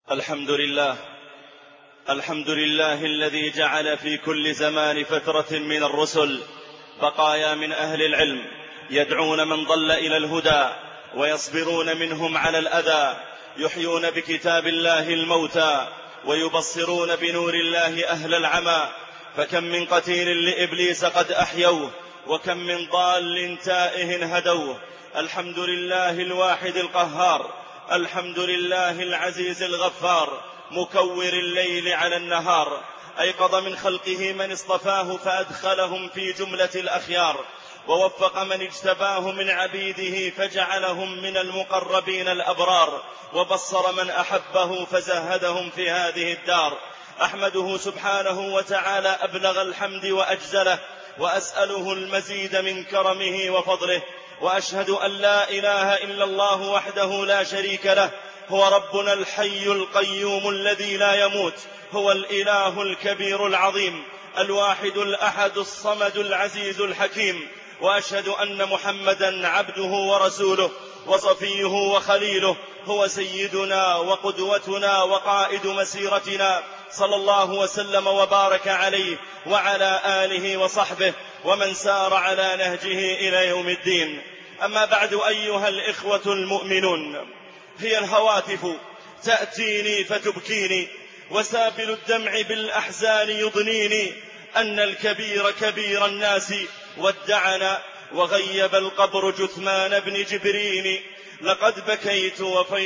الحمد لله الذي جعل في كل زمان فترة من الرسل بقايا من أهل العلم يدعون من ضل إلى الهدى ويصبرون منهم على الأذى، يحيون بكتاب الله الموتى ويبصرون بنور الله أهل العمى. فكم من قتيل لإبليس قد أحيوه، وكم من ضال تائه هدوه. الحمد لله الواحد القهار، الحمد لله العزيز الغفار، مكور الليل على النهار. أيقظ من خلقه من اصطفاه فأدخلهم في جملة الأخيار، ووفق من اجتباه من عبيده فجعلهم من المقربين الأبرار، وبصر من أحبه فزهدهم في هذه الدار. أحمده سبحانه وتعالى أبلغ الحمد وأجزله، وأسأله المزيد من كرمه وفضله، وأشهد أن لا إله إلا الله وحده لا شريك له، هو ربنا الحي القيوم الذي لا يموت، هو الإله الكبير العظيم، الواحد الأحد الصمد العزيز الحكيم. وأشهد أن محمدا عبده ورسوله وصفيه وخليله، هو سيدنا وقدوتنا وقائد مسيرتنا، صلى الله وسلم وبارك عليه وعلى آله وصحبه ومن سار على نهجه إلى يوم الدين. أما بعد، أيها الإخوة المؤمنون، هي الهواتف تأتيني فتبكيني، وسابل الدمع بالأحزان يضنيني، أن الكبير كبير الناس ودعنا، وغيب القبر جثمان بن جبرين. لقد بكيت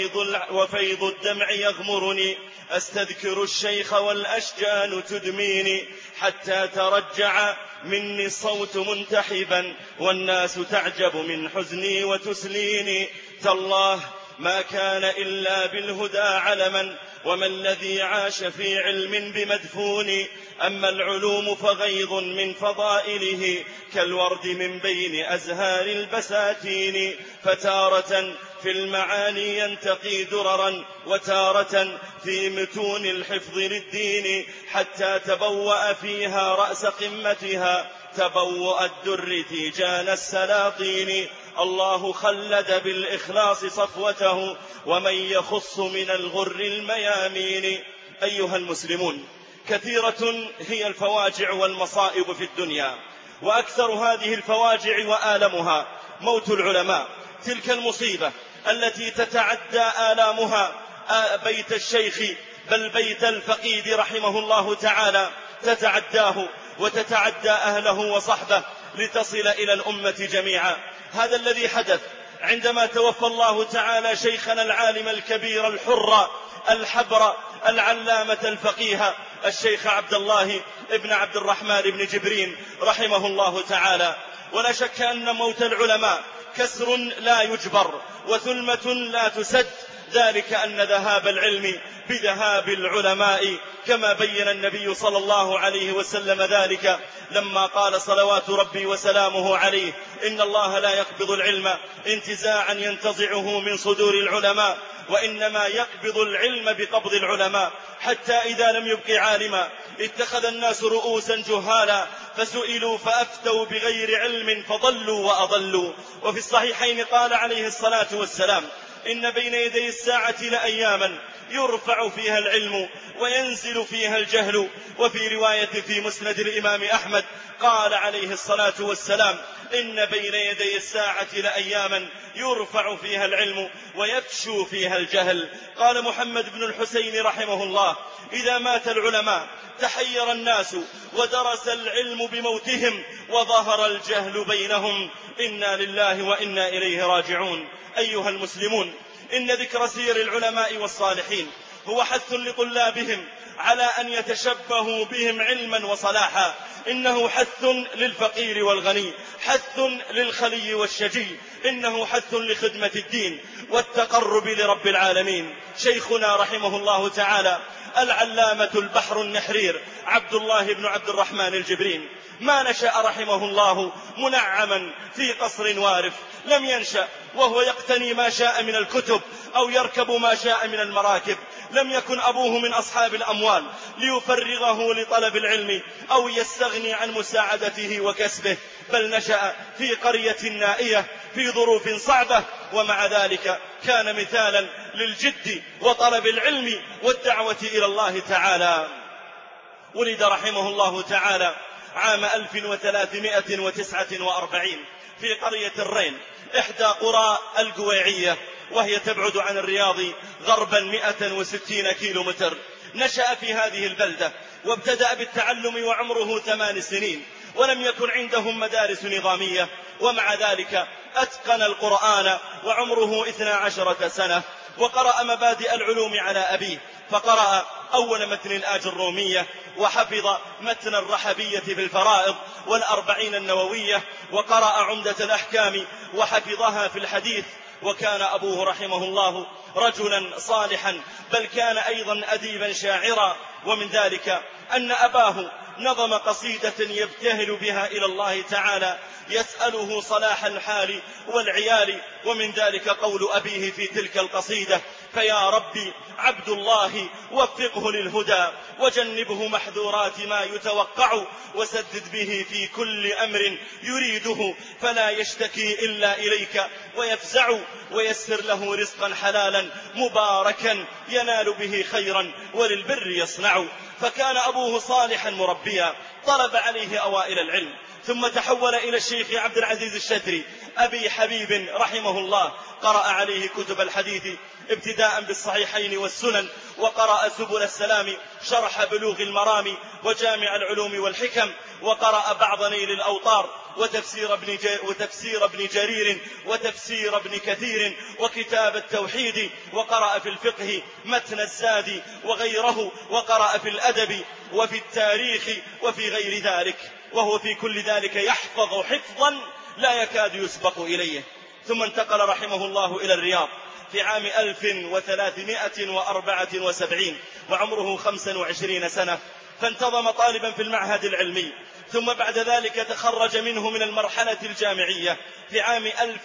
وفيض الدمع يغمرني، أستذكر الشيخ والأشجان تدميني، حتى ترجع مني الصوت منتحبا، والناس تعجب من حزني وتسليني. تالله ما كان إلا بالهدى علما، وما الذي عاش في علم بمدفون. أما العلوم فغيض من فضائله، كالورد من بين أزهار البساتين، فتارة في المعاني ينتقي دررا، وتارة في متون الحفظ للدين، حتى تبوأ فيها رأس قمتها تبوأ الدر تيجان السلاطين. الله خلد بالإخلاص صفوته، ومن يخص من الغر الميامين. أيها المسلمون، كثيرة هي الفواجع والمصائب في الدنيا، وأكثر هذه الفواجع وآلمها موت العلماء. تلك المصيبة التي تتعدى آلامها بيت الشيخ بل بيت الفقيد رحمه الله تعالى، تتعداه وتتعدى أهله وصحبه لتصل إلى الأمة جميعا. هذا الذي حدث عندما توفى الله تعالى شيخنا العالم الكبير الحر الحبر العلامة الفقيه الشيخ عبد الله ابن عبد الرحمن بن جبرين رحمه الله تعالى. ولا شك أن موت العلماء كسر لا يجبر وثلمة لا تسد، ذلك أن ذهاب العلم بذهاب العلماء، كما بين النبي صلى الله عليه وسلم ذلك لما قال صلوات ربي وسلامه عليه: إن الله لا يقبض العلم انتزاعا ينتزعه من صدور العلماء، وإنما يقبض العلم بقبض العلماء، حتى إذا لم يبق عالما اتخذ الناس رؤوسا جهالا، فسئلوا فأفتوا بغير علم فضلوا وأضلوا. وفي الصحيحين قال عليه الصلاة والسلام: إن بين يدي الساعة لأياما يرفع فيها العلم وينزل فيها الجهل. وفي رواية في مسند الإمام أحمد قال عليه الصلاة والسلام: إن بين يدي الساعة لأياما يرفع فيها العلم ويفشو فيها الجهل. قال محمد بن الحسين رحمه الله: إذا مات العلماء تحير الناس، ودرس العلم بموتهم، وظهر الجهل بينهم. إنا لله وإنا إليه راجعون. أيها المسلمون، إن ذكر سير العلماء والصالحين هو حث لطلابهم على أن يتشبهوا بهم علما وصلاحا. إنه حث للفقير والغني، حث للخلي والشجي، إنه حث لخدمة الدين والتقرب لرب العالمين. شيخنا رحمه الله تعالى العلامة البحر النحرير عبد الله بن عبد الرحمن الجبرين ما نشأ رحمه الله منعما في قصر وارف، لم ينشأ وهو يقتني ما شاء من الكتب أو يركب ما شاء من المراكب. لم يكن أبوه من أصحاب الأموال ليفرغه لطلب العلم أو يستغني عن مساعدته وكسبه، بل نشأ في قرية نائية في ظروف صعبة، ومع ذلك كان مثالا للجد وطلب العلم والدعوة إلى الله تعالى. ولد رحمه الله تعالى عام 1349 في قرية الرين إحدى قرى القويعية، وهي تبعد عن الرياض غربا 160 كيلومتر. نشأ في هذه البلدة وابتدأ بالتعلم وعمره 8 سنين، ولم يكن عندهم مدارس نظامية، ومع ذلك أتقن القرآن وعمره 12 سنة، وقرأ مبادئ العلوم على أبيه، فقرأ أول متن الآج الرومية، وحفظ متن الرحبية في الفرائض والأربعين النووية، وقرأ عمدة الأحكام وحفظها في الحديث. وكان أبوه رحمه الله رجلا صالحا، بل كان أيضا أديبا شاعرا، ومن ذلك أن أباه نظم قصيدة يبتهل بها إلى الله تعالى يسأله صلاح الحال والعيال، ومن ذلك قول أبيه في تلك القصيدة: فيا ربي عبد الله وفقه للهدى وجنبه محذورات ما يتوقع، وسدد به في كل أمر يريده فلا يشتكي إلا إليك ويفزع، ويسر له رزقا حلالا مباركا ينال به خيرا وللبر يصنع. فكان أبوه صالحا مربيا، طلب عليه أوائل العلم، ثم تحول إلى الشيخ عبد العزيز الشتري أبي حبيب رحمه الله، قرأ عليه كتب الحديث ابتداء بالصحيحين والسنن، وقرأ سبل السلام شرح بلوغ المرام وجامع العلوم والحكم، وقرأ بعض نيل الأوطار وتفسير ابن جرير وتفسير ابن كثير وكتاب التوحيد، وقرأ في الفقه متن الزاد وغيره، وقرأ في الأدب وفي التاريخ وفي غير ذلك، وهو في كل ذلك يحفظ حفظا لا يكاد يسبق إليه. ثم انتقل رحمه الله إلى الرياض في عام 1374 وعمره 25 سنة، فانتظم طالبا في المعهد العلمي، ثم بعد ذلك تخرج منه من المرحلة الجامعية في عام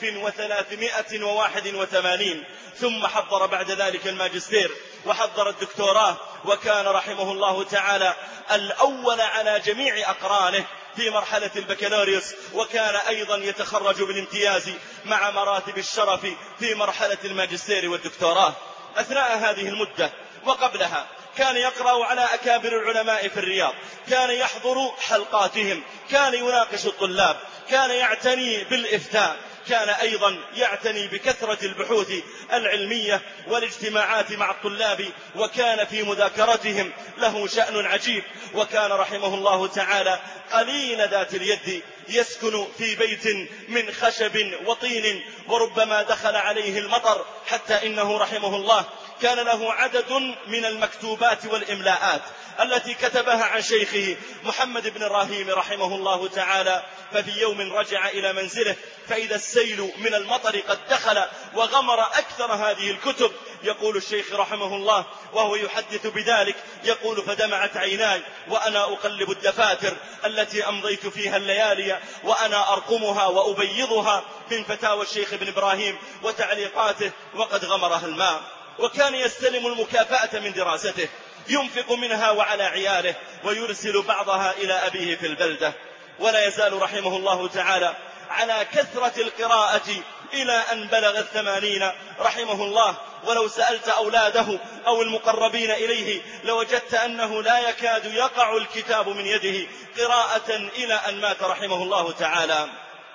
1381، ثم حضر بعد ذلك الماجستير وحضر الدكتوراه، وكان رحمه الله تعالى الأول على جميع أقرانه في مرحلة البكالوريوس، وكان أيضا يتخرج بالامتياز مع مراتب الشرف في مرحلة الماجستير والدكتوراه. أثناء هذه المدة وقبلها كان يقرأ على أكابر العلماء في الرياض، كان يحضر حلقاتهم، كان يناقش الطلاب، كان يعتني بالإفتاء، كان أيضا يعتني بكثرة البحوث العلمية والاجتماعات مع الطلاب، وكان في مذاكرتهم له شأن عجيب. وكان رحمه الله تعالى قليل ذات اليد، يسكن في بيت من خشب وطين، وربما دخل عليه المطر، حتى إنه رحمه الله كان له عدد من المكتوبات والإملاءات التي كتبها عن شيخه محمد بن الراهيم رحمه الله تعالى. ففي يوم رجع إلى منزله فإذا السيل من المطر قد دخل وغمر أكثر هذه الكتب. يقول الشيخ رحمه الله وهو يحدث بذلك، يقول: فدمعت عيناي وأنا أقلب الدفاتر التي أمضيت فيها الليالي وأنا أرقمها وأبيضها من فتاوى الشيخ ابن إبراهيم وتعليقاته، وقد غمرها الماء. وكان يستلم المكافأة من دراسته، ينفق منها وعلى عياله، ويرسل بعضها إلى أبيه في البلدة. ولا يزال رحمه الله تعالى على كثرة القراءة إلى أن بلغ 80 رحمه الله. ولو سألت أولاده أو المقربين إليه لوجدت أنه لا يكاد يقع الكتاب من يده قراءة إلى أن مات رحمه الله تعالى.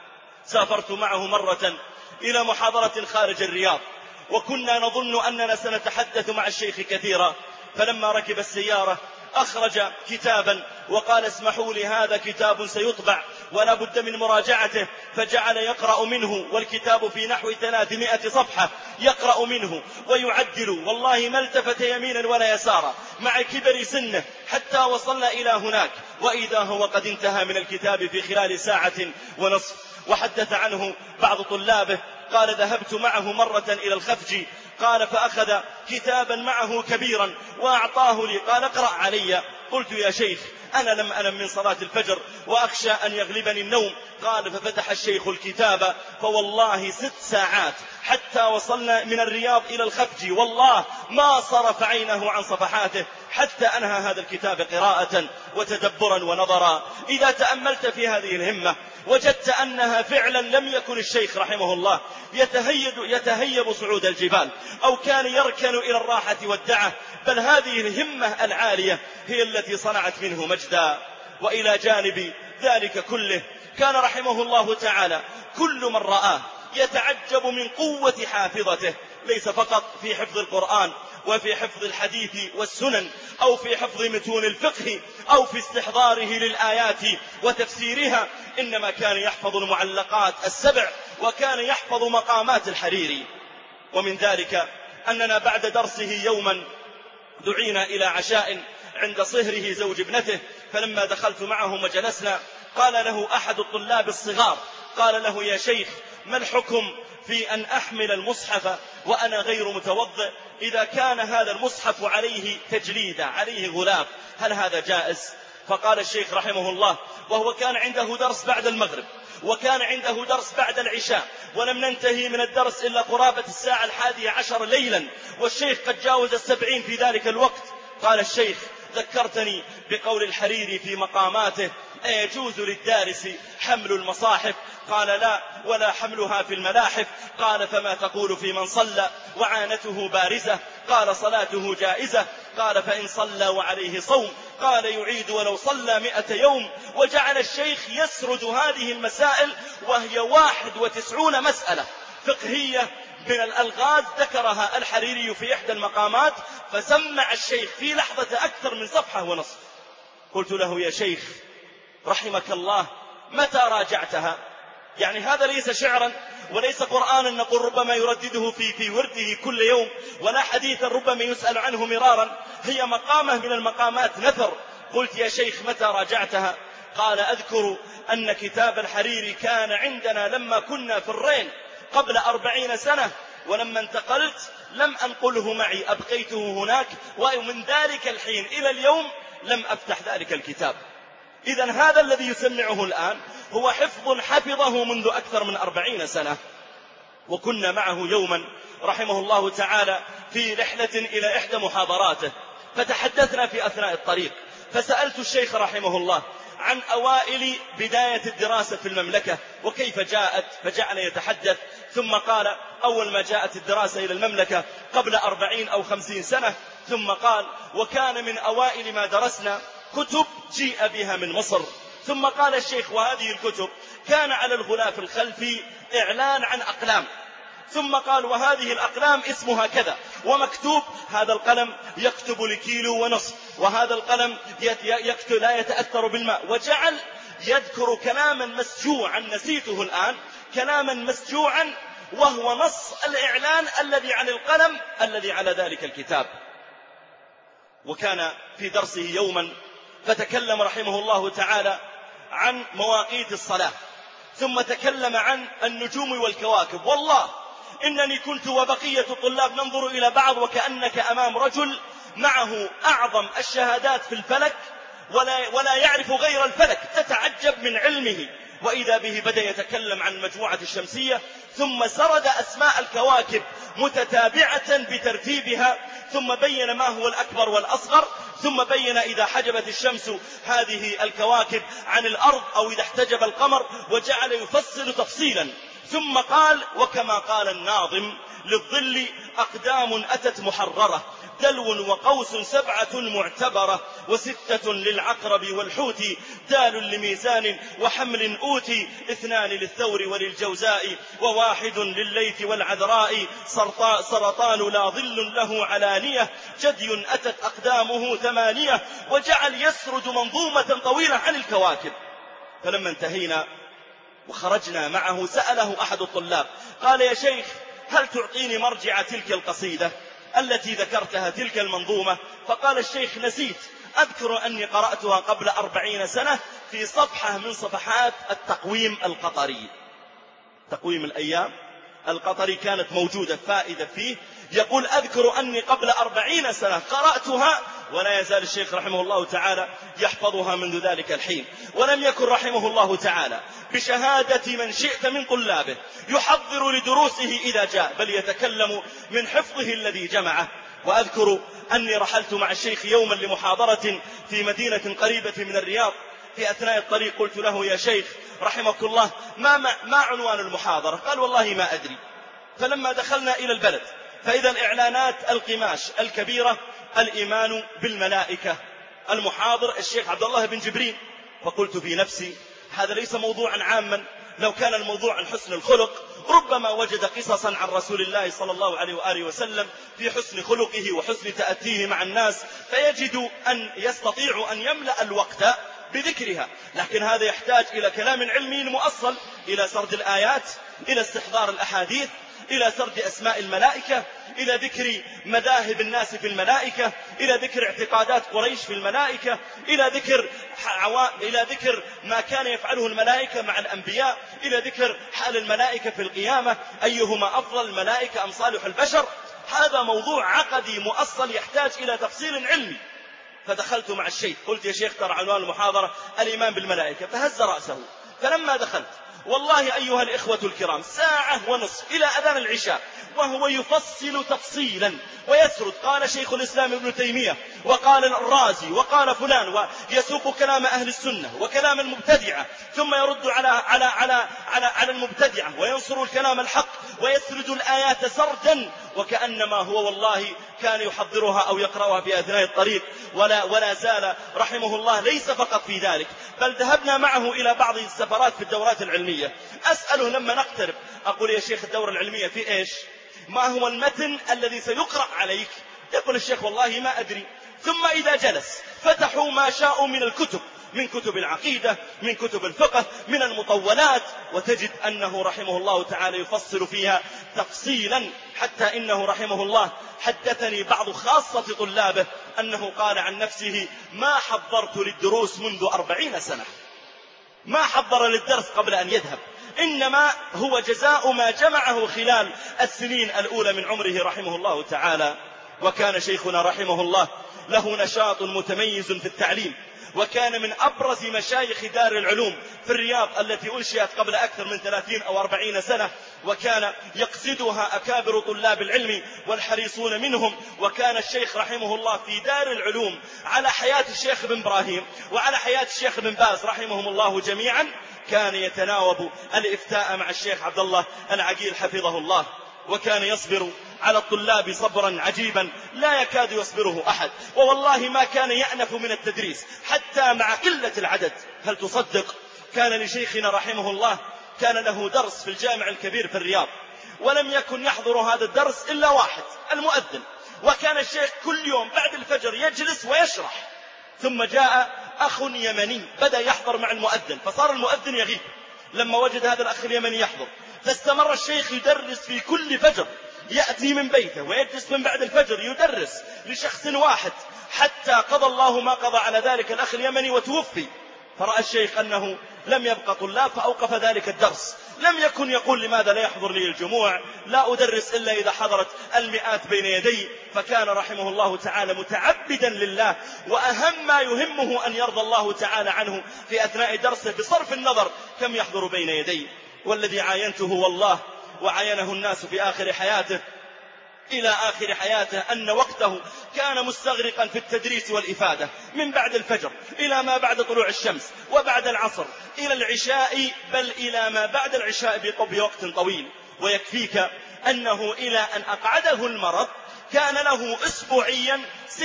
سافرت معه مرة إلى محاضرة خارج الرياض، وكنا نظن أننا سنتحدث مع الشيخ كثيرا، فلما ركب السيارة أخرج كتابا وقال: اسمحوا لي، هذا كتاب سيطبع ولا بد من مراجعته. فجعل يقرأ منه، والكتاب في نحو 300 صفحة، يقرأ منه ويعدل، والله ما التفت يمينا ولا يسارا مع كبر سنه، حتى وصلنا إلى هناك وإذا هو قد انتهى من الكتاب في خلال ساعة ونصف. وحدث عنه بعض طلابه قال: ذهبت معه مرة إلى الخفجي، قال: فأخذ كتابا معه كبيرا وأعطاه لي، قال: اقرأ علي. قلت: يا شيخ أنا لم أنم من صلاة الفجر وأخشى أن يغلبني النوم. قال: ففتح الشيخ الكتاب، فوالله 6 ساعات حتى وصلنا من الرياض إلى الخفجي، والله ما صرف عينه عن صفحاته حتى أنهى هذا الكتاب قراءة وتدبرا ونظرا. إذا تأملت في هذه الهمة وجدت أنها فعلا لم يكن الشيخ رحمه الله يتهيب صعود الجبال أو كان يركن إلى الراحة والدعة، بل هذه الهمة العالية هي التي صنعت منه مجدا. وإلى جانب ذلك كله كان رحمه الله تعالى كل من رآه يتعجب من قوة حافظته، ليس فقط في حفظ القرآن وفي حفظ الحديث والسنن أو في حفظ متون الفقه أو في استحضاره للآيات وتفسيرها، إنما كان يحفظ المعلقات السبع وكان يحفظ مقامات الحريري. ومن ذلك أننا بعد درسه يوما دعينا إلى عشاء عند صهره زوج ابنته، فلما دخلت معهم وجلسنا قال له أحد الطلاب الصغار، قال له: يا شيخ، ما الحكم في أن أحمل المصحف وأنا غير متوضئ إذا كان هذا المصحف عليه تجليدة، عليه غلاف، هل هذا جائز؟ فقال الشيخ رحمه الله، وهو كان عنده درس بعد المغرب وكان عنده درس بعد العشاء، ولم ننتهي من الدرس إلا قرابة 11:10 ليلا، والشيخ قد جاوز 70 في ذلك الوقت. قال الشيخ: ذكرتني بقول الحريري في مقاماته: أيجوز للدارس حمل المصاحف؟ قال: لا، ولا حملها في الملاحف. قال: فما تقول في من صلى وعانته بارزة؟ قال: صلاته جائزة. قال: فإن صلى وعليه صوم؟ قال: يعيد ولو صلى 100 يوم. وجعل الشيخ يسرد هذه المسائل، وهي 91 مسألة فقهية من الألغاز ذكرها الحريري في إحدى المقامات، فسمع الشيخ في لحظة أكثر من صفحة ونصف. قلت له: يا شيخ رحمك الله، متى راجعتها؟ يعني هذا ليس شعرا وليس قرآنا نقول ربما يردده في ورده كل يوم، ولا حديثا ربما يسأل عنه مرارا، هي مقامة من المقامات نثر. قلت: يا شيخ متى راجعتها؟ قال: أذكر أن كتاب الحريري كان عندنا لما كنا في الرين قبل 40 سنة، ولما انتقلت لم أنقله معي، أبقيته هناك، ومن ذلك الحين إلى اليوم لم أفتح ذلك الكتاب. إذن هذا الذي يسمعه الآن هو حفظ حفظه منذ أكثر من 40 سنة. وكنا معه يوما رحمه الله تعالى في رحلة إلى إحدى محاضراته، فتحدثنا في أثناء الطريق، فسألت الشيخ رحمه الله عن أوائل بداية الدراسة في المملكة وكيف جاءت، فجعل يتحدث، ثم قال: أول ما جاءت الدراسة إلى المملكة قبل 40 أو 50 سنة، ثم قال: وكان من أوائل ما درسنا كتب جيء بها من مصر. ثم قال الشيخ: وهذه الكتب كان على الغلاف الخلفي إعلان عن أقلام، ثم قال: وهذه الأقلام اسمها كذا، ومكتوب هذا القلم يكتب لكيلو ونصف، وهذا القلم يكتب لا يتأثر بالماء. وجعل يذكر كلاما مسجوعا نسيته الآن، كلاما مسجوعا، وهو نص الإعلان الذي عن القلم الذي على ذلك الكتاب. وكان في درسه يوما فتكلم رحمه الله تعالى عن مواقيت الصلاة، ثم تكلم عن النجوم والكواكب. والله إنني كنت وبقية الطلاب ننظر إلى بعض وكأنك أمام رجل معه أعظم الشهادات في الفلك ولا يعرف غير الفلك، تتعجب من علمه. وإذا به بدأ يتكلم عن المجموعة الشمسية، ثم سرد أسماء الكواكب متتابعة بترتيبها، ثم بين ما هو الأكبر والأصغر، ثم بين إذا حجبت الشمس هذه الكواكب عن الأرض أو إذا احتجب القمر، وجعل يفصل تفصيلا. ثم قال: وكما قال الناظم: للظل أقدام أتت محررة، دلو وقوس 7 معتبرة، و6 للعقرب والحوت، دال لميزان وحمل أوتي، 2 للثور وللجوزاء، و1 للليث والعذراء، سرطان لا ظل له علانية، جدي أتت أقدامه 8. وجعل يسرد منظومة طويلة عن الكواكب. فلما انتهينا وخرجنا معه سأله أحد الطلاب قال: يا شيخ، هل تعطيني مرجع تلك القصيدة التي ذكرتها، تلك المنظومة؟ فقال الشيخ: نسيت، أذكر أني قرأتها قبل 40 سنة في صفحة من صفحات التقويم القطري. تقويم الأيام القطري كانت موجودة فائدة فيه، يقول: أذكر أني قبل 40 سنة قرأتها، ولا يزال الشيخ رحمه الله تعالى يحفظها منذ ذلك الحين. ولم يكن رحمه الله تعالى بشهادة من شئت من طلابه يحضر لدروسه إذا جاء، بل يتكلم من حفظه الذي جمعه. وأذكر أني رحلت مع الشيخ يوما لمحاضرة في مدينة قريبة من الرياض، في أثناء الطريق قلت له: يا شيخ رحمك الله ما عنوان المحاضرة؟ قال والله ما أدري. فلما دخلنا إلى البلد فإذا الإعلانات القماش الكبيرة: الإيمان بالملائكة، المحاضر الشيخ عبد الله بن جبرين. فقلت في نفسي هذا ليس موضوعا عاما، لو كان الموضوع عن حسن الخلق ربما وجد قصصا عن رسول الله صلى الله عليه وآله وسلم في حسن خلقه وحسن تأتيه مع الناس، فيجد أن يستطيع أن يملأ الوقت بذكرها. لكن هذا يحتاج إلى كلام علمي مؤصل، إلى سرد الآيات، إلى استحضار الأحاديث، إلى سرد أسماء الملائكة، إلى ذكر مذاهب الناس في الملائكة، إلى ذكر اعتقادات قريش في الملائكة، إلى ذكر ما كان يفعله الملائكة مع الأنبياء، إلى ذكر حال الملائكة في القيامة، أيهما أفضل، الملائكة أم صالح البشر. هذا موضوع عقدي مؤصل يحتاج إلى تفصيل علمي. فدخلت مع الشيخ قلت: يا شيخ ترى عنوان المحاضرة الإيمان بالملائكة. فهز رأسه. فلما دخلت والله أيها الإخوة الكرام 1.5 ساعة إلى أذان العشاء وهو يفصل تفصيلا ويسرد: قال شيخ الإسلام ابن تيمية، وقال الرازي، وقال فلان، ويسوق كلام أهل السنة وكلام المبتدعة، ثم يرد على المبتدعة وينصر الكلام الحق ويسرد الآيات سردا وكأنما هو والله كان يحضرها أو يقرأها في أثناء الطريق. ولا زال رحمه الله ليس فقط في ذلك، بل ذهبنا معه إلى بعض السفرات في الدورات العلمية. أسأله لما نقترب أقول: يا شيخ الدورة العلمية في إيش؟ ما هو المتن الذي سيقرأ عليك؟ يقول الشيخ: والله ما أدري. ثم إذا جلس فتحوا ما شاءوا من الكتب، من كتب العقيدة، من كتب الفقه، من المطولات، وتجد أنه رحمه الله تعالى يفصل فيها تفصيلا، حتى إنه رحمه الله حدثني بعض خاصة طلابه أنه قال عن نفسه: ما حضرت للدروس منذ 40 سنة، ما حضر للدرس قبل أن يذهب، إنما هو جزاء ما جمعه خلال السنين الأولى من عمره رحمه الله تعالى. وكان شيخنا رحمه الله له نشاط متميز في التعليم، وكان من أبرز مشايخ دار العلوم في الرياض التي أنشئت قبل أكثر من 30 أو 40 سنة، وكان يقصدها أكابر طلاب العلم والحريصون منهم. وكان الشيخ رحمه الله في دار العلوم على حياة الشيخ بن إبراهيم وعلى حياة الشيخ بن باز رحمهم الله جميعا، كان يتناوب الإفتاء مع الشيخ عبد الله العقيل حفظه الله، وكان يصبر على الطلاب صبرا عجيبا لا يكاد يصبره أحد، ووالله ما كان يأنف من التدريس حتى مع قلة العدد. هل تصدق كان لشيخنا رحمه الله كان له درس في الجامع الكبير في الرياض، ولم يكن يحضر هذا الدرس إلا واحد، المؤذن، وكان الشيخ كل يوم بعد الفجر يجلس ويشرح. ثم جاء أخ يمني بدأ يحضر مع المؤذن، فصار المؤذن يغيب. لما وجد هذا الأخ اليمني يحضر فاستمر الشيخ يدرس في كل فجر، يأتي من بيته ويجلس من بعد الفجر يدرس لشخص واحد، حتى قضى الله ما قضى على ذلك الأخ اليمني وتوفي. فرأى الشيخ أنه لم يبقى طلاب فأوقف ذلك الدرس. لم يكن يقول: لماذا لا يحضر لي الجموع، لا أدرس إلا إذا حضرت المئات بين يدي. فكان رحمه الله تعالى متعبدا لله، وأهم ما يهمه أن يرضى الله تعالى عنه في أثناء درسه بصرف النظر كم يحضر بين يدي. والذي عاينته والله وعاينه الناس في آخر حياته إلى آخر حياته أن وقته كان مستغرقا في التدريس والإفادة، من بعد الفجر إلى ما بعد طلوع الشمس، وبعد العصر إلى العشاء، بل إلى ما بعد العشاء بوقت طويل. ويكفيك أنه إلى أن أقعده المرض كان له أسبوعيا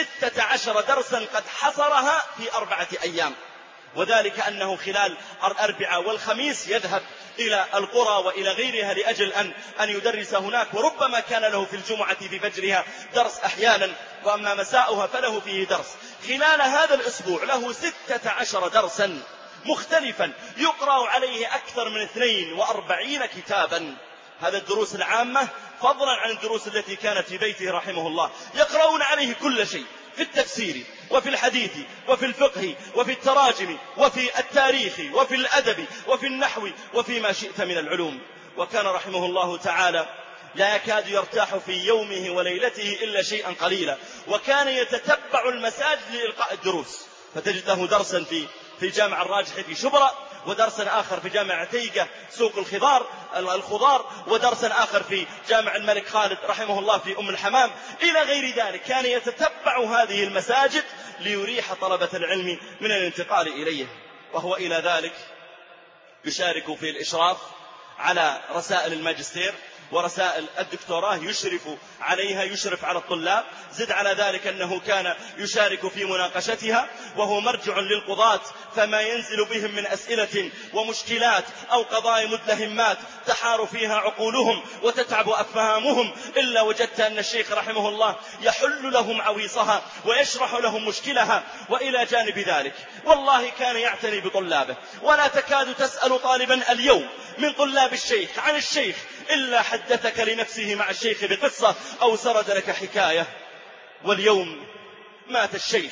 16 درسا قد حصرها في 4 أيام، وذلك أنه خلال الأربعاء والخميس يذهب إلى القرى وإلى غيرها لأجل أن يدرس هناك، وربما كان له في الجمعة في فجرها درس أحيانا، وأما مساؤها فله فيه درس. خلال هذا الأسبوع له 16 درسا مختلفا يقرأ عليه أكثر من 42 كتابا. هذا الدروس العامة فضلا عن الدروس التي كانت في بيته رحمه الله، يقرؤون عليه كل شيء في التفسير وفي الحديث وفي الفقه وفي التراجم وفي التاريخ وفي الأدب وفي النحو وفي ما شئت من العلوم. وكان رحمه الله تعالى لا يكاد يرتاح في يومه وليلته إلا شيئا قليلا، وكان يتتبع المساجد لإلقاء الدروس، فتجد له درسا في جامع الراجح في شبرا، ودرسا آخر في جامع عتيقة سوق الخضار، ودرسا آخر في جامع الملك خالد رحمه الله في أم الحمام، إلى غير ذلك. كان يتتبع هذه المساجد ليريح طلبة العلم من الانتقال إليه. وهو إلى ذلك يشارك في الإشراف على رسائل الماجستير ورسائل الدكتوراه، يشرف عليها، يشرف على الطلاب. زد على ذلك أنه كان يشارك في مناقشتها، وهو مرجع للقضاة، فما ينزل بهم من أسئلة ومشكلات أو قضايا مدلهمات تحار فيها عقولهم وتتعب أفهامهم، إلا وجدت أن الشيخ رحمه الله يحل لهم عويصها ويشرح لهم مشكلها. وإلى جانب ذلك والله كان يعتني بطلابه، ولا تكاد تسأل طالبا اليوم من طلاب الشيخ عن الشيخ إلا حدثك لنفسه مع الشيخ بقصة أو سرد لك حكاية. واليوم مات الشيخ،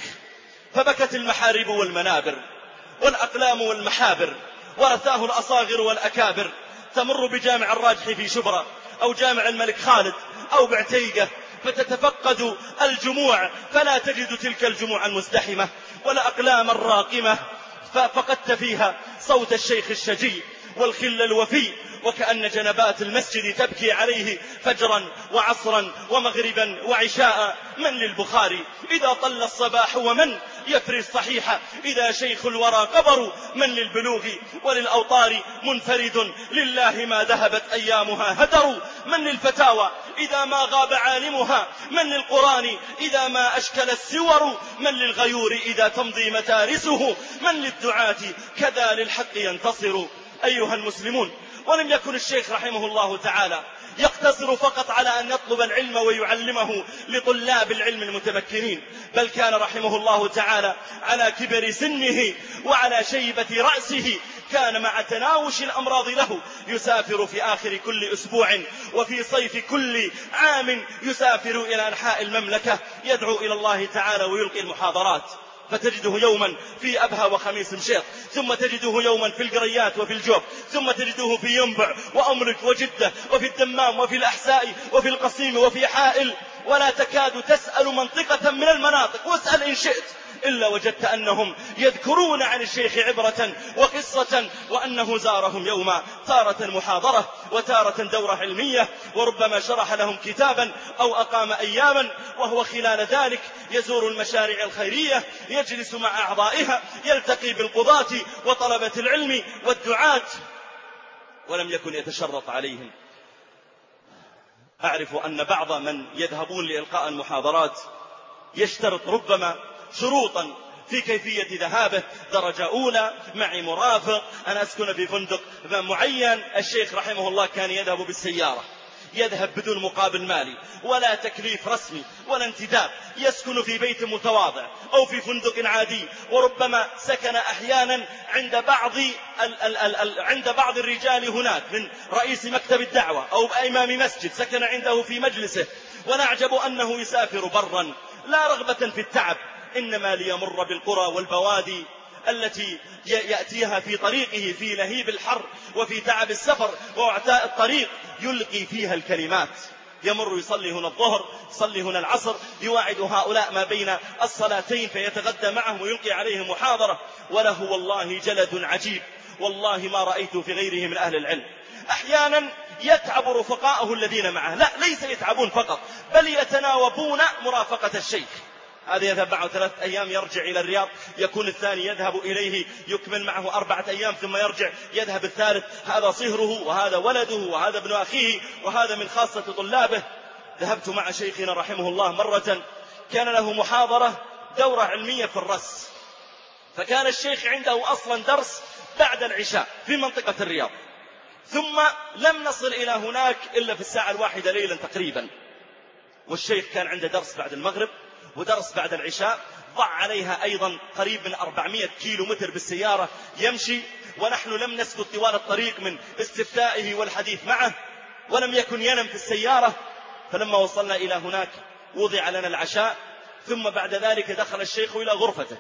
فبكت المحارب والمنابر والأقلام والمحابر، ورثاه الأصاغر والأكابر. تمر بجامع الراجح في شبرا أو جامع الملك خالد أو بعتيقة، فتتفقد الجموع فلا تجد تلك الجموع المزدحمة ولا أقلام الراقمة، ففقدت فيها صوت الشيخ الشجي والخل الوفي، وكأن جنبات المسجد تبكي عليه فجرا وعصرا ومغربا وعشاء. من للبخاري إذا طل الصباح، ومن يفري الصحيح إذا شيخ الورى قبر. من للبلوغ وللأوطار منفرد، لله ما ذهبت أيامها هدر. من للفتاوى إذا ما غاب عالمها، من للقرآن إذا ما أشكل السور. من للغيور إذا تمضي متارسه، من للدعاة كذا للحق ينتصر. أيها المسلمون، ولم يكن الشيخ رحمه الله تعالى يقتصر فقط على أن يطلب العلم ويعلمه لطلاب العلم المتمكنين، بل كان رحمه الله تعالى على كبر سنه وعلى شيبة رأسه كان مع تناوش الأمراض له يسافر في آخر كل أسبوع وفي صيف كل عام، يسافر إلى أنحاء المملكة يدعو إلى الله تعالى ويلقي المحاضرات. فتجده يوما في أبها وخميس مشيط، ثم تجده يوما في القريات وفي الجوف، ثم تجده في ينبع وأمرك وجدة وفي الدمام وفي الأحساء وفي القصيم وفي حائل. ولا تكاد تسأل منطقة من المناطق، واسأل إن شئت، إلا وجدت أنهم يذكرون عن الشيخ عبرة وقصة، وأنه زارهم يوما تارة محاضرة وتارة دورة علمية، وربما شرح لهم كتابا أو أقام أياما، وهو خلال ذلك يزور المشاريع الخيرية، يجلس مع أعضائها، يلتقي بالقضاة وطلبة العلم والدعاة، ولم يكن يتشرط عليهم. أعرف أن بعض من يذهبون لإلقاء المحاضرات يشترط ربما شروطا في كيفية ذهابه، درجة أولى، معي مرافق، أنا أسكن في فندق معين. الشيخ رحمه الله كان يذهب بالسيارة، يذهب بدون مقابل مالي ولا تكليف رسمي ولا انتداب، يسكن في بيت متواضع أو في فندق عادي، وربما سكن أحيانا عند بعض الرجال هناك من رئيس مكتب الدعوة أو إمام مسجد، سكن عنده في مجلسه. ونعجب أنه يسافر برا لا رغبة في التعب، إنما ليمر بالقرى والبوادي التي يأتيها في طريقه في لهيب الحر وفي تعب السفر ووعتاء الطريق، يلقي فيها الكلمات. يمر يصلي هنا الظهر، يصلي هنا العصر، يواعد هؤلاء ما بين الصلاتين، فيتغدى معهم ويلقي عليهم محاضرة. وله والله جلد عجيب، والله ما رأيته في غيره من أهل العلم. أحيانا يتعب رفقاءه الذين معه، لا ليس يتعبون فقط، بل يتناوبون مرافقة الشيخ. هذا يذهب معه 3 أيام يرجع إلى الرياض، يكون الثاني يذهب إليه يكمل معه 4 أيام ثم يرجع، يذهب الثالث. هذا صهره وهذا ولده وهذا ابن أخيه وهذا من خاصة طلابه. ذهبت مع شيخنا رحمه الله مرة، كان له محاضرة دورة علمية في الرس، فكان الشيخ عنده أصلا درس بعد العشاء في منطقة الرياض، ثم لم نصل إلى هناك إلا في 1:00 ليلا تقريبا. والشيخ كان عنده درس بعد المغرب ودرس بعد العشاء، ضع عليها أيضا قريب من 400 كيلو متر بالسيارة يمشي، ونحن لم نسكت طوال الطريق من استفتائه والحديث معه، ولم يكن ينم في السيارة. فلما وصلنا إلى هناك وضع لنا العشاء، ثم بعد ذلك دخل الشيخ إلى غرفته،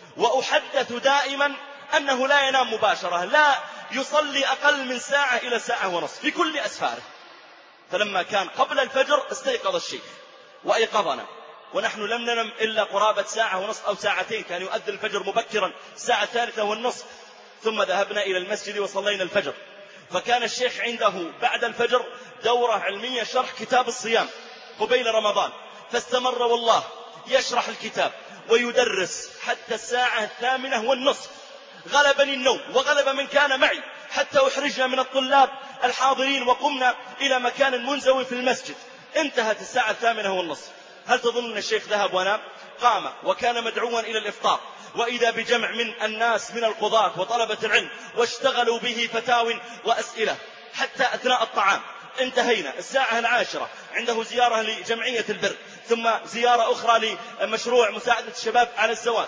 وأحدث دائما أنه لا ينام مباشرة، لا يصلي أقل من 1 إلى 1.5 ساعة في كل أسفاره. فلما كان قبل الفجر استيقظ الشيخ وأيقظنا، ونحن لم ننم إلا قرابة 1.5 ساعة أو 2 ساعات، كان يؤذن الفجر مبكرا 1:03:30. ثم ذهبنا إلى المسجد وصلينا الفجر. فكان الشيخ عنده بعد الفجر دورة علمية شرح كتاب الصيام قبيل رمضان، فاستمر والله يشرح الكتاب ويدرس حتى 8:30. غلبني النوم وغلب من كان معي، حتى أحرجنا من الطلاب الحاضرين وقمنا إلى مكان منزوي في المسجد. انتهت الساعة 8:30. هل تظن الشيخ ذهب ونام؟ قام وكان مدعوا إلى الإفطار، وإذا بجمع من الناس من القضاة وطلبة العلم، واشتغلوا به فتاوى وأسئلة حتى أثناء الطعام. انتهينا الساعة 10، عنده زيارة لجمعية البر، ثم زيارة أخرى لمشروع مساعدة الشباب على الزواج،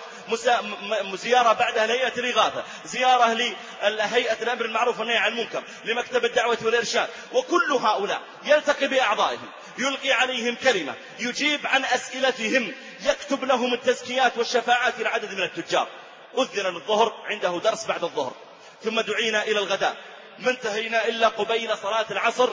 زيارة بعدها لهيئة الإغاثة، زيارة لهيئة الأمر بالمعروف والنهي عن المنكر، لمكتب الدعوة والإرشاد. وكل هؤلاء يلتقي بأعضائهم، يلقي عليهم كلمة، يجيب عن أسئلتهم، يكتب لهم التزكيات والشفاعات إلى عدد من التجار. أذن الظهر، عنده درس بعد الظهر، ثم دعينا إلى الغداء، ما انتهينا إلا قبيل صلاة العصر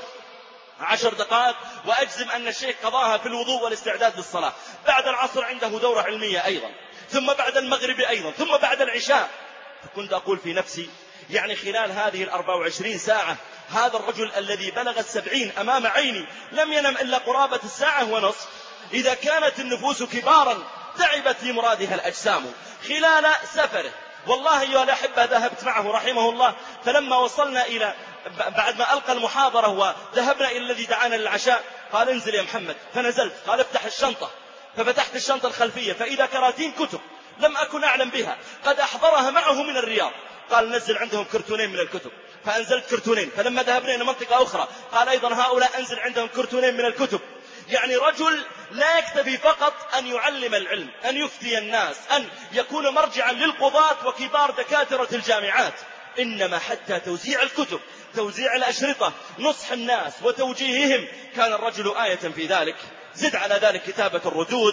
10 دقائق، وأجزم أن الشيخ قضاها في الوضوء والاستعداد للصلاة. بعد العصر عنده دورة علمية أيضا، ثم بعد المغرب أيضا، ثم بعد العشاء. فكنت أقول في نفسي يعني خلال هذه 24 ساعة هذا الرجل الذي بلغ 70 أمام عيني لم ينم إلا قرابة الساعة ونصف. إذا كانت النفوس كبارا تعبت في مرادها الأجسام. خلال سفره والله أيها الأحبة ذهبت معه رحمه الله، فلما وصلنا إلى بعد ما ألقى المحاضرة وذهبنا إلى الذي دعانا للعشاء قال انزل يا محمد، فنزلت. قال افتح الشنطة، ففتحت الشنطة الخلفية فإذا كراتين كتب لم أكن أعلم بها قد أحضرها معه من الرياض. قال نزل عندهم كرتونين من الكتب، فأنزلت كرتونين. فلما ذهبنا إلى منطقة أخرى قال أيضا هؤلاء أنزل عندهم كرتونين من الكتب. يعني رجل لا يكتفي فقط أن يعلم العلم، أن يفتي الناس، أن يكون مرجعا للقضاة وكبار دكاترة الجامعات، إنما حتى توزيع الكتب، توزيع الأشرطة، نصح الناس وتوجيههم، كان الرجل آية في ذلك. زد على ذلك كتابة الردود،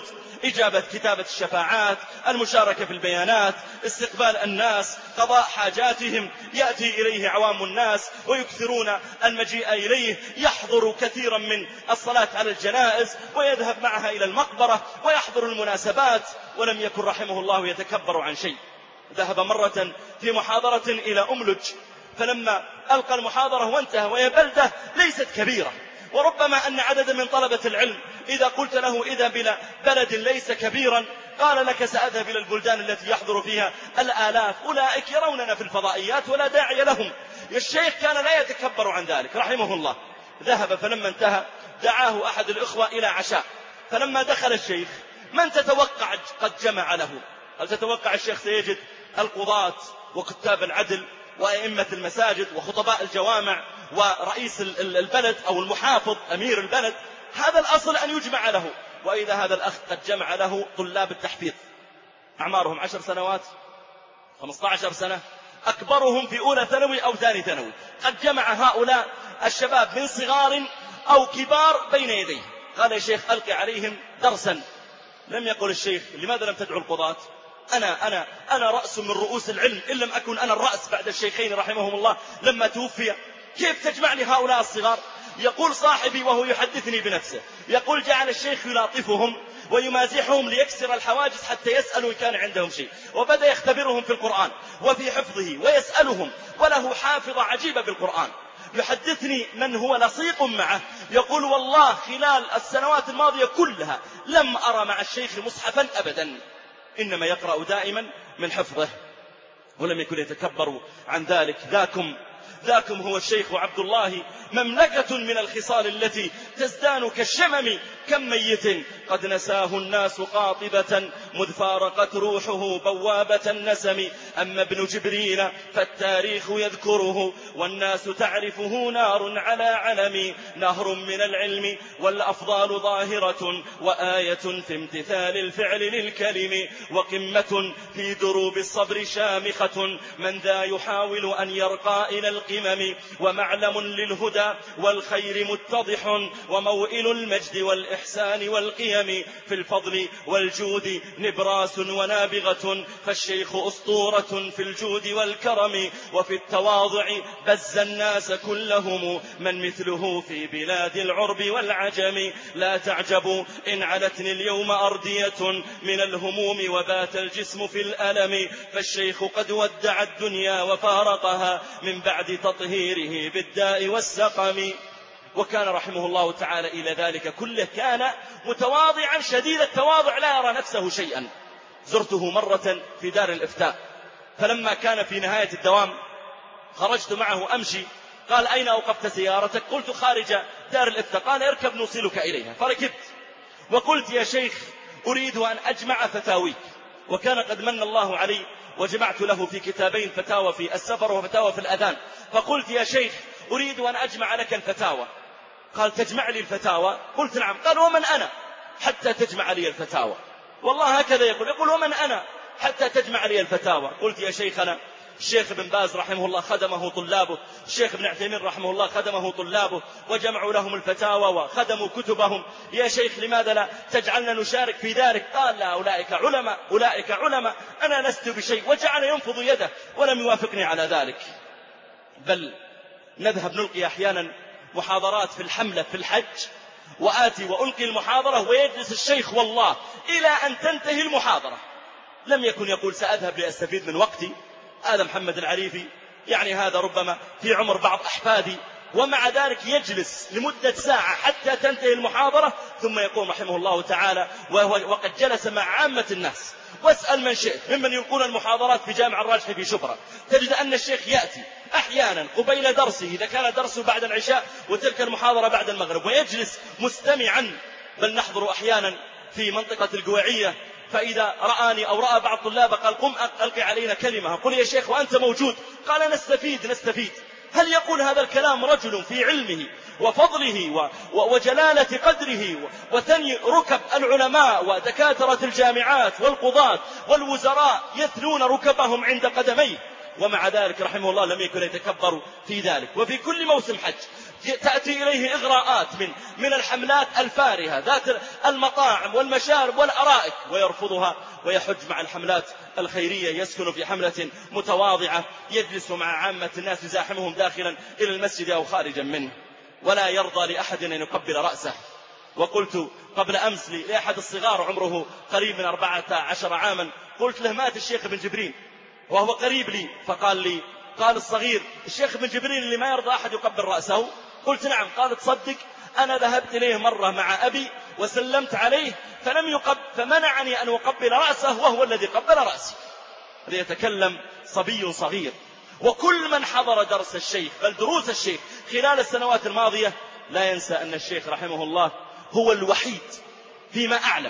كتابة الشفاعات، المشاركة في البيانات، استقبال الناس، قضاء حاجاتهم. يأتي إليه عوام الناس ويكثرون المجيء إليه، يحضر كثيرا من الصلاة على الجنائز، ويذهب معها إلى المقبرة، ويحضر المناسبات، ولم يكن رحمه الله يتكبر عن شيء. ذهب مرة في محاضرة إلى أملج، فلما ألقى المحاضرة وانتهى، وهي بلدة ليست كبيرة، وربما أن عدد من طلبة العلم إذا قلت له إذا بلا بلد ليس كبيرا قال لك سأذهب إلى البلدان التي يحضر فيها الآلاف، أولئك يروننا في الفضائيات ولا داعي لهم. الشيخ كان لا يتكبر عن ذلك رحمه الله. ذهب فلما انتهى دعاه أحد الإخوة إلى عشاء، فلما دخل الشيخ من تتوقع قد جمع له؟ هل تتوقع الشيخ سيجد القضاة وكتاب العدل وأئمة المساجد وخطباء الجوامع ورئيس البلد أو المحافظ أمير البلد؟ هذا الأصل أن يجمع له. وإذا هذا الأخ قد جمع له طلاب التحفيظ أعمارهم 10 سنوات 15 سنة، أكبرهم في أولى ثانوي أو ثاني ثانوي، قد جمع هؤلاء الشباب من صغار أو كبار بين يديه. قال يا شيخ ألقي عليهم درسا. لم يقل الشيخ لماذا لم تدعو القضاة؟ أنا رأس من رؤوس العلم، إن لم أكن أنا الرأس بعد الشيخين رحمهم الله لما توفي. كيف تجمع لي هؤلاء الصغار؟ يقول صاحبي وهو يحدثني بنفسه، يقول جعل الشيخ يلاطفهم ويمازحهم ليكسر الحواجز حتى يسألوا إن كان عندهم شيء، وبدأ يختبرهم في القرآن وفي حفظه ويسألهم، وله حافظة عجيبة بالقرآن. يحدثني من هو لصيق معه يقول والله خلال السنوات الماضية كلها لم أرى مع الشيخ مصحفا أبدا، إنما يقرأ دائما من حفظه ولم يكن يتكبر عن ذلك. ذاكم هو الشيخ عبد الله، مملكة من الخصال التي تزدان كالشمم، كم ميت قد نساه الناس قاطبة مذ فارقت روحه بوابة النسم. أما ابن جبريل فالتاريخ يذكره والناس تعرفه نار على علم. نهر من العلم والأفضال ظاهرة وآية في امتثال الفعل للكلم. وقمة في دروب الصبر شامخة من ذا يحاول أن يرقى إلى القمم. ومعلم للهدى والخير متضح وموئل المجد والإحسان والقيم. في الفضل والجود نبراس ونابغة فالشيخ أسطورة في الجود والكرم. وفي التواضع بز الناس كلهم من مثله في بلاد العرب والعجم. لا تعجبوا إن علتني اليوم أردية من الهموم وبات الجسم في الألم. فالشيخ قد ودع الدنيا وفارقها من بعد تطهيره بالداء والسقم. وكان رحمه الله تعالى إلى ذلك كله كان متواضعا شديد التواضع لا يرى نفسه شيئا. زرته مرة في دار الإفتاء، فلما كان في نهاية الدوام خرجت معه أمشي، قال أين أوقفت سيارتك؟ قلت خارج دار الإفتاء. قال اركب نوصلك إليها. فركبت وقلت يا شيخ أريد أن أجمع فتاويك، وكان قد من الله علي وجمعت له في كتابين، فتاوى في السفر وفتاوى في الأذان. فقلت يا شيخ أريد أن أجمع لك الفتاوى. قال تجمع لي الفتاوى؟ قلت نعم. قال ومن أنا حتى تجمع لي الفتاوى؟ والله هكذا يقول ومن أنا حتى تجمع لي الفتاوى؟ قلت يا شيخنا الشيخ ابن باز رحمه الله خدمه طلابه، الشيخ ابن عثيمين رحمه الله خدمه طلابه وجمعوا لهم الفتاوى وخدموا كتبهم، يا شيخ لماذا لا تجعلنا نشارك في ذلك؟ قال لا، أولئك علماء أنا لست بشيء، وجعل ينفض يده ولم يوافقني على ذلك. بل نذهب نلقي أحيانا محاضرات في الحملة في الحج، وآتي وألقي المحاضرة ويجلس الشيخ والله إلى أن تنتهي المحاضرة لم يكن يقول سأذهب لأستفيد من وقتي. هذا محمد العريفي يعني هذا ربما في عمر بعض أحفادي، ومع ذلك يجلس لمدة ساعة حتى تنتهي المحاضرة ثم يقول رحمه الله تعالى وقد جلس مع عامة الناس. واسأل من شئت ممن يلقون المحاضرات في جامع الراجحي في شبرا، تجد أن الشيخ يأتي أحيانا قبيل درسه إذا كان درسه بعد العشاء وتلك المحاضرة بعد المغرب، ويجلس مستمعا. بل نحضر أحيانا في منطقة القويعية، فإذا رآني أو رأى بعض الطلاب قال قم ألقي علينا كلمة، قل يا شيخ وأنت موجود. قال نستفيد. هل يقول هذا الكلام رجل في علمه وفضله وجلالة قدره وثني ركب العلماء ودكاترة الجامعات والقضاة والوزراء يثنون ركبهم عند قدميه، ومع ذلك رحمه الله لم يكن يتكبر في ذلك. وفي كل موسم حج تأتي إليه إغراءات من الحملات الفارهة ذات المطاعم والمشارب والأرائك، ويرفضها ويحج مع الحملات الخيرية. يسكن في حملة متواضعة، يجلس مع عامة الناس يزاحمهم داخلا إلى المسجد أو خارجا منه، ولا يرضى لأحد أن يقبل رأسه. وقلت قبل أمس لأحد الصغار عمره قريب من 14 عاما، قلت له مات الشيخ ابن جبرين وهو قريب لي، فقال لي قال الصغير الشيخ ابن جبرين اللي ما يرضى أحد يقبل رأسه؟ قلت نعم. قال تصدق أنا ذهبت إليه مرة مع أبي وسلمت عليه فلم يقبل، فمنعني أن أقبل رأسه وهو الذي قبل رأسي. ليتكلم صبي صغير. وكل من حضر درس الشيخ بل دروس الشيخ خلال السنوات الماضية لا ينسى أن الشيخ رحمه الله هو الوحيد فيما أعلم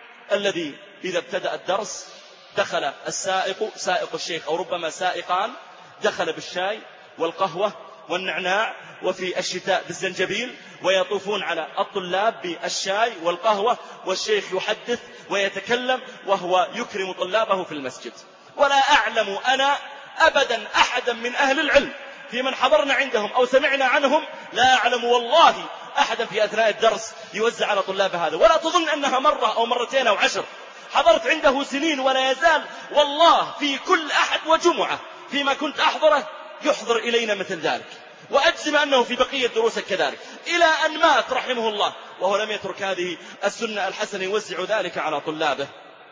الذي إذا ابتدأ الدرس دخل سائق الشيخ أو ربما سائقان، دخل بالشاي والقهوة والنعناع، وفي الشتاء بالزنجبيل، ويطوفون على الطلاب بالشاي والقهوة، والشيخ يحدث ويتكلم وهو يكرم طلابه في المسجد. ولا أعلم أنا أبدا أحدا من أهل العلم في من حضرنا عندهم أو سمعنا عنهم، لا أعلم والله أحدا في أثناء الدرس يوزع على طلاب هذا. ولا تظن أنها مرة أو مرتين أو 10، حضرت عنده سنين ولا يزال والله في كل أحد وجمعة فيما كنت أحضره يحضر إلينا مثل ذلك، وأجزم أنه في بقية دروسه كذلك، إلى أن مات رحمه الله وهو لم يترك هذه السنة الحسنة يوزع ذلك على طلابه.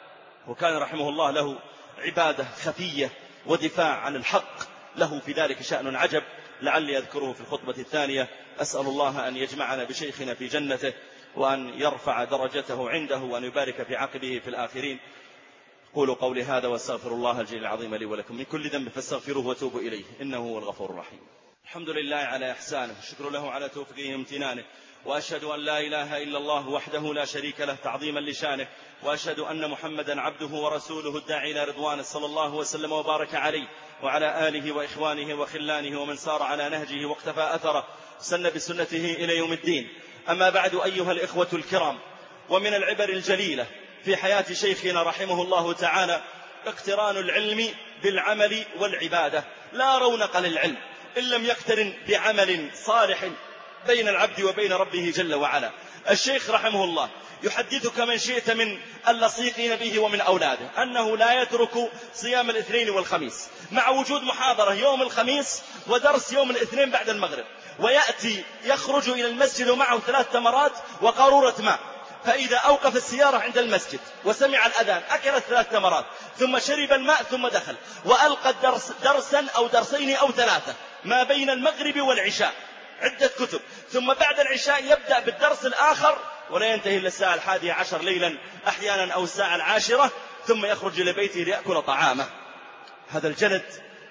وكان رحمه الله له عبادة خفية ودفاع عن الحق، له في ذلك شأن عجب لعلي أذكره في الخطبة الثانية. أسأل الله أن يجمعنا بشيخنا في جنته، وأن يرفع درجته عنده، وأن يبارك في عقبه في الآخرين. قولوا قولي هذا واستغفر الله الجليل العظيم لي ولكم من كل ذنب فاستغفروه وتوبوا إليه إنه هو الغفور الرحيم. الحمد لله على إحسانه، الشكر له على توفيقه وامتنانه، وأشهد أن لا إله إلا الله وحده لا شريك له تعظيما لشانه، وأشهد أن محمدا عبده ورسوله الداعي إلى رضوانه صلى الله وسلم وبارك عليه وعلى آله وإخوانه وخلانه ومن سار على نهجه واقتفى أثره سن بسنته إلى يوم الدين. أما بعد أيها الإخوة الكرام، ومن العبر الجليلة في حياة شيخنا رحمه الله تعالى اقتران العلم بالعمل والعبادة. لا رونق للعلم إن لم يقترن بعمل صالح بين العبد وبين ربه جل وعلا. الشيخ رحمه الله يحدثك من شئت من اللصيقين به ومن أولاده أنه لا يترك صيام الاثنين والخميس، مع وجود محاضرة يوم الخميس ودرس يوم الاثنين بعد المغرب، ويأتي يخرج إلى المسجد ومعه 3 تمرات وقارورة ماء، فإذا أوقف السيارة عند المسجد وسمع الأذان أكل 3 تمرات ثم شرب الماء ثم دخل وألقى درسا أو درسين أو 3 ما بين المغرب والعشاء، عدة كتب، ثم بعد العشاء يبدأ بالدرس الآخر ولا ينتهي إلا الساعة 11 ليلا أحيانا أو الساعة 10، ثم يخرج إلى بيته ليأكل طعامه. هذا الجلد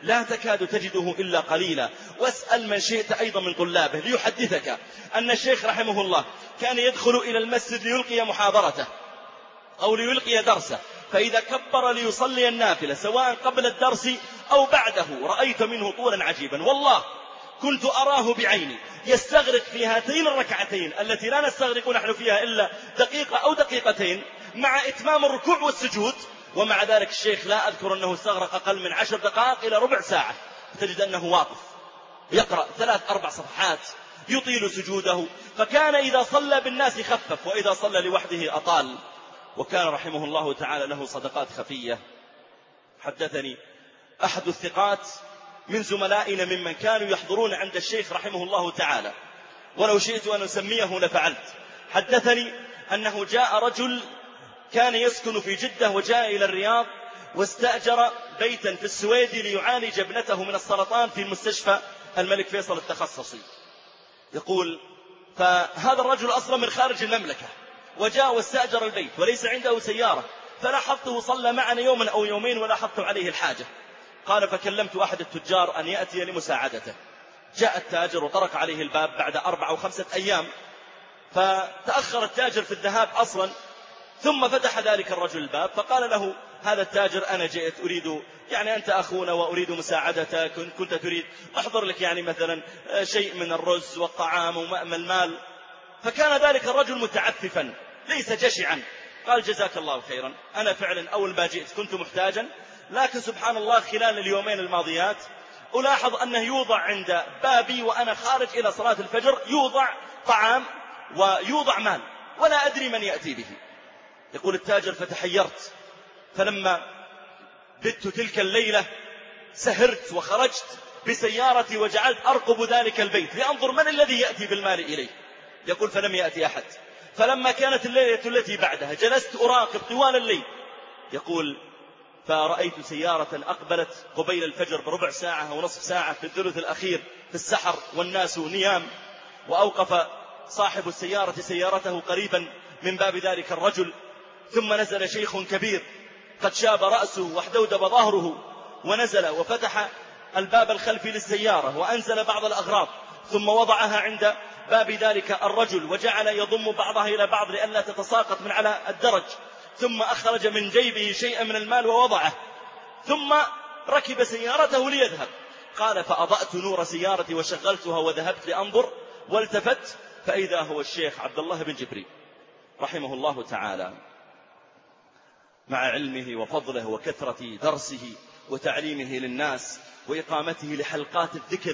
لا تكاد تجده إلا قليلا. واسأل من شئت أيضا من طلابه ليحدثك أن الشيخ رحمه الله كان يدخل إلى المسجد ليلقي محاضرته أو ليلقي درسه، فإذا كبر ليصلي النافلة سواء قبل الدرس أو بعده رأيت منه طولا عجيبا. والله كنت أراه بعيني يستغرق في هاتين الركعتين التي لا نستغرق نحن فيها إلا دقيقة أو دقيقتين مع إتمام الركوع والسجود، ومع ذلك الشيخ لا أذكر أنه استغرق أقل من 10 دقائق إلى ربع ساعة. تجد أنه واقف يقرأ 3-4 صفحات، يطيل سجوده، فكان إذا صلى بالناس خفف وإذا صلى لوحده أطال. وكان رحمه الله تعالى له صدقات خفية. حدثني أحد الثقات من زملائنا ممن كانوا يحضرون عند الشيخ رحمه الله تعالى، ولو شئت أن أسميه لفعلت، حدثني أنه جاء رجل كان يسكن في جدة وجاء إلى الرياض واستأجر بيتا في السويد ليعالج ابنته من السرطان في المستشفى الملك فيصل التخصصي. يقول فهذا الرجل أصلا من خارج المملكة وجاء واستأجر البيت وليس عنده سيارة، فلاحظته صلى معنا يوما أو يومين ولاحظت عليه الحاجة. قال فكلمت أحد التجار أن يأتي لمساعدته. جاء التاجر وطرق عليه الباب بعد 4 أو 5 أيام، فتأخر التاجر في الذهاب أصلا، ثم فتح ذلك الرجل الباب فقال له هذا التاجر أنا جئت أريد أنت أخونا وأريد مساعدتك، كنت تريد أحضر لك مثلا شيء من الرز والطعام ومأمن المال. فكان ذلك الرجل متعففا ليس جشعا. قال جزاك الله خيرا، أنا فعلا أول ما جئت كنت محتاجا، لكن سبحان الله خلال اليومين الماضيات ألاحظ أنه يوضع عند بابي وأنا خارج إلى صلاة الفجر يوضع طعام ويوضع مال ولا أدري من يأتي به. يقول التاجر فتحيرت، فلما بت تلك الليلة سهرت وخرجت بسيارتي وجعلت أرقب ذلك البيت لأنظر من الذي يأتي بالمال إليه. يقول فلم يأتي أحد. فلما كانت الليلة التي بعدها جلست أراقب طوال الليل. يقول فرأيت سيارة أقبلت قبيل الفجر بربع ساعة أو نصف ساعة في الثلث الأخير في السحر والناس نيام، وأوقف صاحب السيارة سيارته قريبا من باب ذلك الرجل، ثم نزل شيخ كبير قد شاب رأسه واحدودب ظهره، ونزل وفتح الباب الخلفي للسيارة وأنزل بعض الأغراض، ثم وضعها عند باب ذلك الرجل وجعل يضم بعضها إلى بعض لئلا تتساقط من على الدرج، ثم أخرج من جيبه شيئا من المال ووضعه، ثم ركب سيارته ليذهب. قال فأضأت نور سيارتي وشغلتها وذهبت لأنظر، والتفت فإذا هو الشيخ عبد الله بن جبريل رحمه الله تعالى، مع علمه وفضله وكثرة درسه وتعليمه للناس وإقامته لحلقات الذكر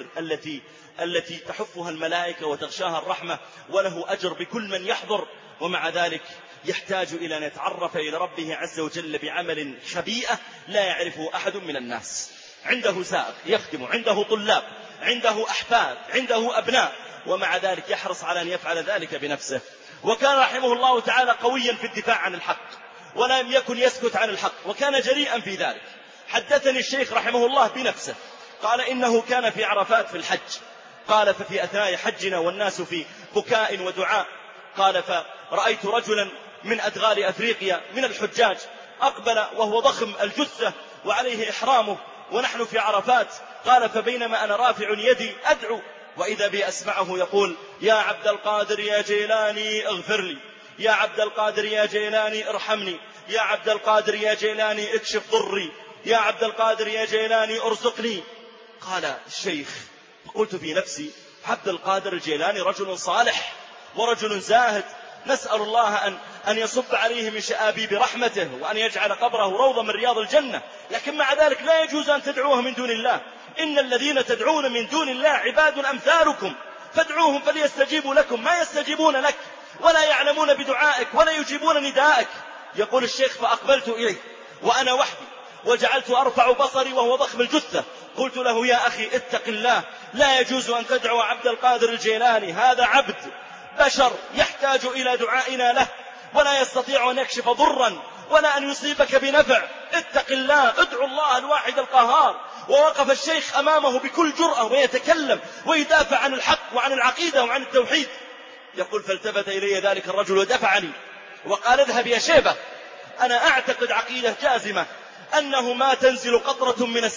التي تحفها الملائكة وتغشاها الرحمة، وله أجر بكل من يحضر. ومع ذلك يحتاج إلى أن يتعرف إلى ربه عز وجل بعمل خبيئة لا يعرفه أحد من الناس. عنده سائق يخدم، عنده طلاب، عنده أحفاد، عنده أبناء، ومع ذلك يحرص على أن يفعل ذلك بنفسه. وكان رحمه الله تعالى قويا في الدفاع عن الحق، ولم يكن يسكت عن الحق، وكان جريئا في ذلك. حدثني الشيخ رحمه الله بنفسه قال إنه كان في عرفات في الحج، قال ففي أثناء حجنا والناس في بكاء ودعاء، قال فرأيت رجلا من أدغال أفريقيا من الحجاج أقبل وهو ضخم الجثة وعليه إحرامه ونحن في عرفات، قال فبينما أنا رافع يدي أدعو وإذا بي أسمعه يقول يا عبد القادر يا جيلاني اغفر لي، يا عبد القادر يا جيلاني ارحمني، يا عبد القادر يا جيلاني اكشف ضري، يا عبد القادر يا جيلاني ارزقني. قال الشيخ قلت في نفسي عبد القادر الجيلاني رجل صالح ورجل زاهد، نسأل الله أن يصب عليه من شآبيب رحمته وأن يجعل قبره روضة من رياض الجنة، لكن مع ذلك لا يجوز أن تدعوه من دون الله. إن الذين تدعون من دون الله عباد أمثالكم فادعوهم فليستجيبوا لكم، ما يستجيبون لك ولا يعلمون بدعائك ولا يجيبون نداءك. يقول الشيخ فأقبلت إليه وأنا وحدي وجعلت أرفع بصري وهو ضخم الجثة، قلت له يا أخي اتق الله، لا يجوز أن تدعو عبد القادر الجيلاني، هذا عبد بشر يحتاج إلى دعائنا له ولا يستطيع أن يكشف ضرا ولا أن يصيبك بنفع، اتق الله، ادعو الله الواحد القهار. ووقف الشيخ أمامه بكل جرأة ويتكلم ويدافع عن الحق وعن العقيدة وعن التوحيد. يقول فالتفت إلي ذلك الرجل ودفعني وقال اذهب يا شيبة، أنا أعتقد عقيدة جازمة أنه ما تنزل قطرة من السماء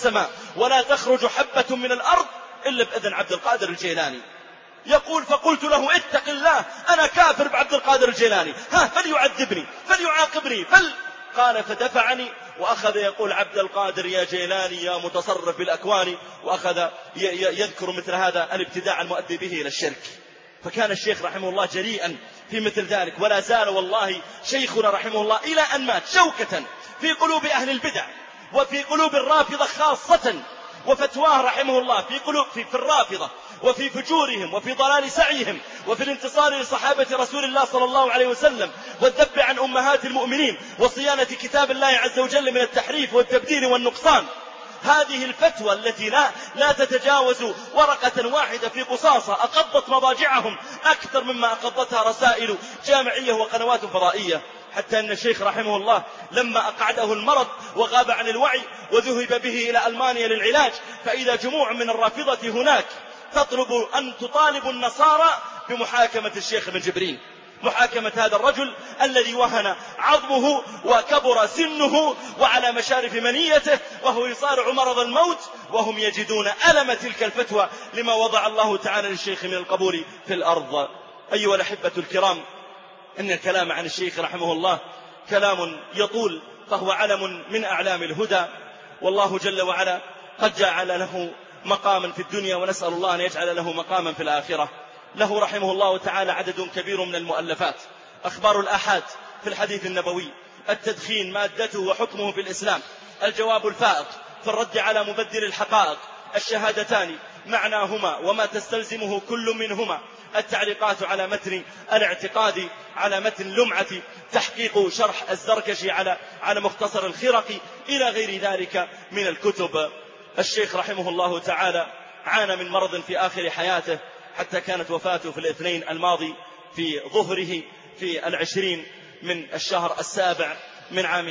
ولا تخرج حبة من الأرض إلا بإذن عبد القادر الجيلاني. يقول فقلت له اتق الله، أنا كافر بعبد القادر الجيلاني، فليعذبني فليعاقبني قال فدفعني وأخذ يقول عبد القادر يا جيلاني يا متصرف بالأكوان، وأخذ يذكر مثل هذا الابتداع المؤدي به إلى الشرك. فكان الشيخ رحمه الله جريئا في مثل ذلك، ولا زال والله شيخنا رحمه الله إلى أن مات شوكة في قلوب أهل البدع وفي قلوب الرافضة خاصة، وفتواه رحمه الله في الرافضة وفي فجورهم وفي ضلال سعيهم وفي الانتصار لصحابة رسول الله صلى الله عليه وسلم والذب عن أمهات المؤمنين وصيانة كتاب الله عز وجل من التحريف والتبديل والنقصان. هذه الفتوى التي لا تتجاوز ورقة واحدة في قصاصة أقضت مضاجعهم أكثر مما أقضتها رسائل جامعية وقنوات فضائية، حتى أن الشيخ رحمه الله لما أقعده المرض وغاب عن الوعي وذهب به إلى ألمانيا للعلاج، فإذا جموع من الرافضة هناك تطالب النصارى بمحاكمة الشيخ ابن جبرين، محاكمة هذا الرجل الذي وهن عظمه وكبر سنه وعلى مشارف منيته وهو يصارع مرض الموت، وهم يجدون ألم تلك الفتوى لما وضع الله تعالى للشيخ من القبول في الأرض. أيها الأحبة الكرام، إن الكلام عن الشيخ رحمه الله كلام يطول، فهو علم من أعلام الهدى، والله جل وعلا قد جعل له مقاما في الدنيا، ونسأل الله أن يجعل له مقاما في الآخرة. له رحمه الله تعالى عدد كبير من المؤلفات: أخبار الآحاد في الحديث النبوي، التدخين مادته وحكمه في الإسلام، الجواب الفائق في الرد على مبدل الحقائق، الشهادتان معناهما وما تستلزمه كل منهما، التعليقات على متن الاعتقاد على متن لمعة، تحقيق شرح الزركشي على مختصر الخرقي، إلى غير ذلك من الكتب. الشيخ رحمه الله تعالى عانى من مرض في آخر حياته، حتى كانت وفاته في الاثنين الماضي في ظهره في 20 من الشهر السابع من عام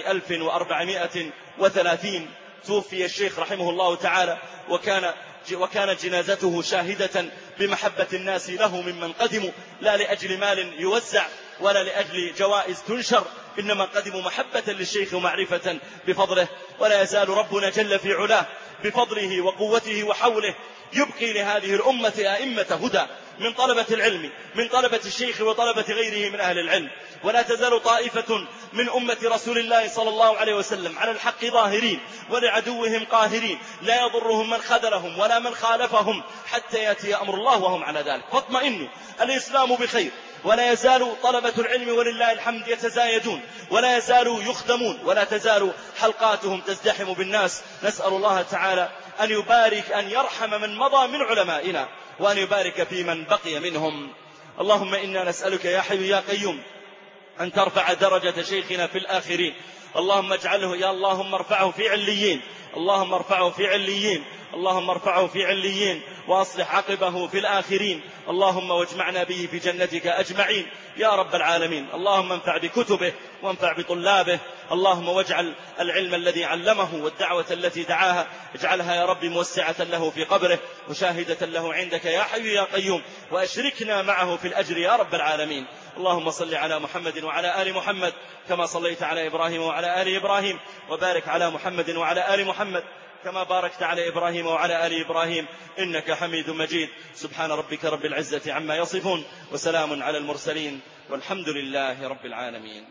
1430 توفي الشيخ رحمه الله تعالى، وكانت جنازته شاهدة بمحبة الناس له ممن قدموا، لا لأجل مال يوزع ولا لأجل جوائز تنشر، إنما قدموا محبة للشيخ ومعرفة بفضله. ولا يزال ربنا جل في علاه بفضله وقوته وحوله يبقي لهذه الأمة أئمة هدى من طلبة العلم، من طلبة الشيخ وطلبة غيره من أهل العلم. ولا تزال طائفة من أمة رسول الله صلى الله عليه وسلم على الحق ظاهرين ولعدوهم قاهرين، لا يضرهم من خذلهم ولا من خالفهم حتى يأتي أمر الله وهم على ذلك. فاطمئنوا، الإسلام بخير، ولا يزال طلبة العلم ولله الحمد يتزايدون، ولا يزالوا يخدمون، ولا تزال حلقاتهم تزدحم بالناس. نسأل الله تعالى أن يبارك، أن يرحم من مضى من علمائنا، وأن يبارك في من بقي منهم. اللهم إنا نسألك يا حي يا قيوم أن ترفع درجة شيخنا في الآخرين، اللهم اجعله يا اللهم ارفعه في عليين، اللهم ارفعه في عليين، اللهم ارفعه في عليين، وأصلح عقبه في الآخرين، اللهم واجمعنا به في جنتك أجمعين يا رب العالمين. اللهم انفع بكتبه وانفع بطلابه، اللهم واجعل العلم الذي علمه والدعوة التي دعاها اجعلها يا رب موسعة له في قبره وشاهدة له عندك يا حي يا قيوم، وأشركنا معه في الأجر يا رب العالمين. اللهم صل على محمد وعلى آل محمد كما صليت على إبراهيم وعلى آل إبراهيم، وبارك على محمد وعلى آل محمد كما باركت على إبراهيم وعلى آل إبراهيم إنك حميد مجيد. سبحان ربك رب العزة عما يصفون، وسلام على المرسلين، والحمد لله رب العالمين.